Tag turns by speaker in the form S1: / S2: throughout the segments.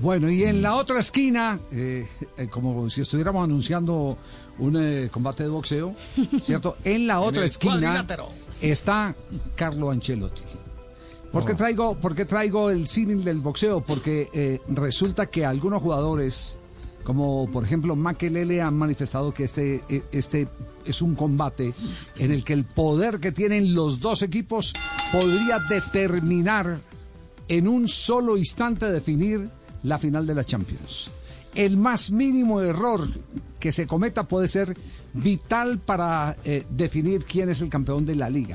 S1: Bueno, y en la otra esquina, como si estuviéramos anunciando un combate de boxeo, ¿cierto? En la otra esquina está Carlo Ancelotti. ¿Por qué traigo el símil del boxeo? Porque resulta que algunos jugadores, como por ejemplo Makelele, han manifestado que este es un combate en el que el poder que tienen los dos equipos podría determinar en un solo instante definir la final de la Champions. El más mínimo error que se cometa puede ser vital para definir quién es el campeón de la liga.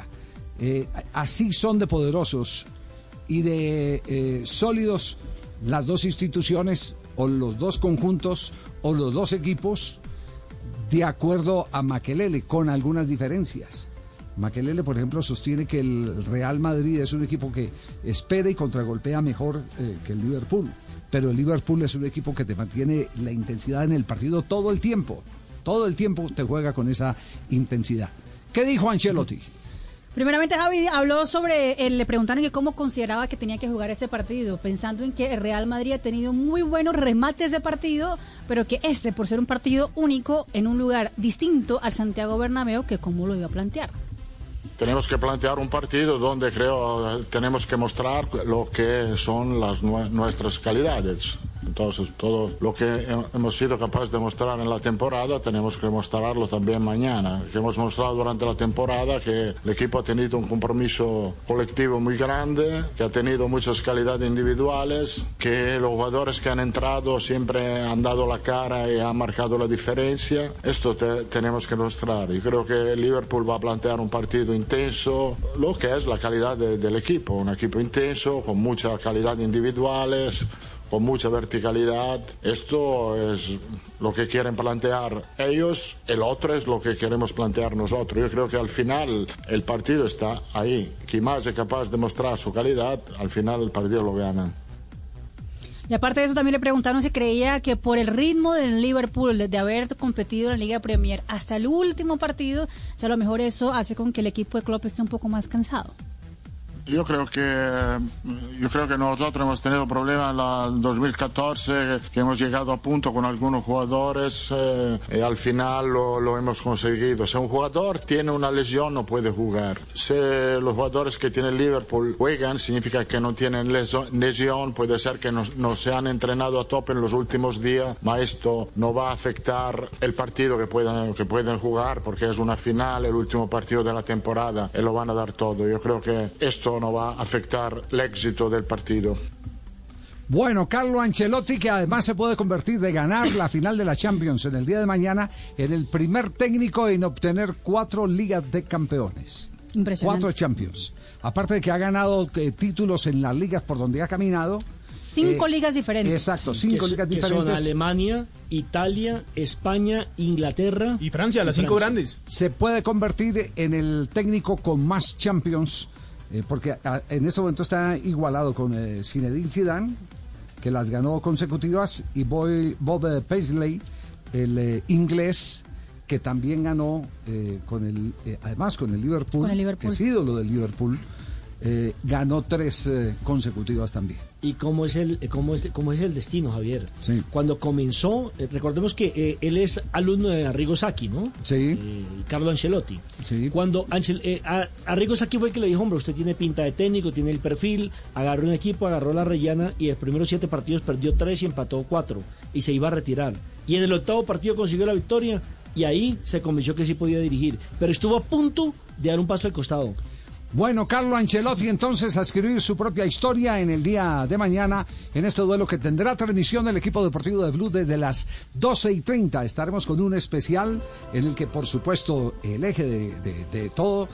S1: Así son de poderosos y de sólidos las dos instituciones o los dos conjuntos o los dos equipos, de acuerdo a Makelele, con algunas diferencias. Makelele, por ejemplo, sostiene que el Real Madrid es un equipo que espera y contragolpea mejor que el Liverpool. Pero el Liverpool es un equipo que te mantiene la intensidad en el partido todo el tiempo. Todo el tiempo te juega con esa intensidad. ¿Qué dijo Ancelotti?
S2: Primeramente, Javi habló sobre, le preguntaron que cómo consideraba que tenía que jugar ese partido, pensando en que el Real Madrid ha tenido muy buenos remates de partido, pero que por ser un partido único en un lugar distinto al Santiago Bernabéu, que cómo lo iba a plantear.
S3: Tenemos que plantear un partido donde creo tenemos que mostrar lo que son nuestras calidades. Entonces, todo lo que hemos sido capaces de mostrar en la temporada, tenemos que mostrarlo también mañana. Que hemos mostrado durante la temporada que el equipo ha tenido un compromiso colectivo muy grande, que ha tenido muchas calidades individuales, que los jugadores que han entrado siempre han dado la cara y han marcado la diferencia. Esto tenemos que mostrar. Y creo que el Liverpool va a plantear un partido intenso, lo que es la calidad del equipo. Un equipo intenso, con mucha calidad individuales, con mucha verticalidad. Esto es lo que quieren plantear ellos, el otro es lo que queremos plantear nosotros. Yo creo que al final el partido está ahí. Quien más es capaz de mostrar su calidad, al final el partido lo gana.
S2: Y aparte de eso también le preguntaron si creía que por el ritmo del Liverpool, de haber competido en la Liga Premier hasta el último partido, a lo mejor eso hace con que el equipo de Klopp esté un poco más cansado.
S3: Yo creo que nosotros hemos tenido problemas en la 2014, que hemos llegado a punto con algunos jugadores y al final lo hemos conseguido. Si un jugador tiene una lesión no puede jugar. Si los jugadores que tiene Liverpool juegan, significa que no tienen lesión, puede ser que no se han entrenado a tope en los últimos días, pero esto no va a afectar el partido que pueden jugar, porque es una final, el último partido de la temporada, y lo van a dar todo. Yo creo que esto no va a afectar el éxito del partido.
S1: Bueno, Carlo Ancelotti, que además se puede convertir de ganar la final de la Champions en el día de mañana en el primer técnico en obtener 4 ligas de campeones.
S2: Impresionante.
S1: 4 Champions. Aparte de que ha ganado títulos en las ligas por donde ha caminado.
S2: 5 ligas diferentes.
S1: Exacto, 5 ligas diferentes.
S4: Que son Alemania, Italia, España, Inglaterra
S5: y Francia, las 5 grandes.
S1: Se puede convertir en el técnico con más Champions, porque en este momento está igualado con Zinedine Zidane, que las ganó consecutivas, y Bob Paisley, el inglés, que también ganó además con el Liverpool, que es ídolo del Liverpool, ganó 3 consecutivas también.
S4: ¿Y cómo es el destino, Javier?
S1: Sí.
S4: Cuando comenzó, recordemos que él es alumno de Arrigo Sacchi, ¿no?
S1: Sí.
S4: Carlo Ancelotti.
S1: Sí.
S4: Cuando Arrigo Sacchi fue el que le dijo, hombre, usted tiene pinta de técnico, tiene el perfil, agarró un equipo, agarró la rellana y los primeros 7 partidos perdió 3 y empató 4 y se iba a retirar. Y en el 8º partido consiguió la victoria y ahí se convenció que sí podía dirigir, pero estuvo a punto de dar un paso al costado.
S1: Bueno, Carlo Ancelotti entonces a escribir su propia historia en el día de mañana en este duelo que tendrá transmisión del equipo deportivo de Blue desde las 12:30. Estaremos con un especial en el que, por supuesto, el eje de todo,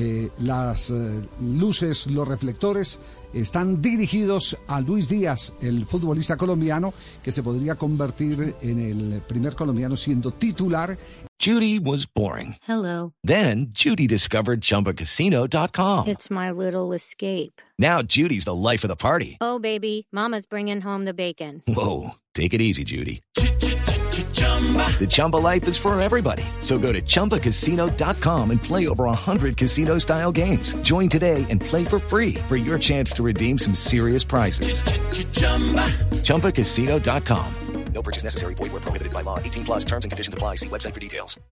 S1: las luces, los reflectores, están dirigidos a Luis Díaz, el futbolista colombiano que se podría convertir en el primer colombiano siendo titular.
S6: Judy was boring.
S7: Hello.
S6: Then Judy discovered ChumbaCasino.com.
S7: It's my little escape.
S6: Now Judy's the life of the party.
S7: Oh, baby, mama's bringing home the bacon.
S6: Whoa, take it easy, Judy. The Chumba life is for everybody. So go to ChumbaCasino.com and play over 100 casino-style games. Join today and play for free for your chance to redeem some serious prizes. ChumbaCasino.com.
S5: No purchase necessary. Void where prohibited by law. 18 plus terms and conditions apply. See website for details.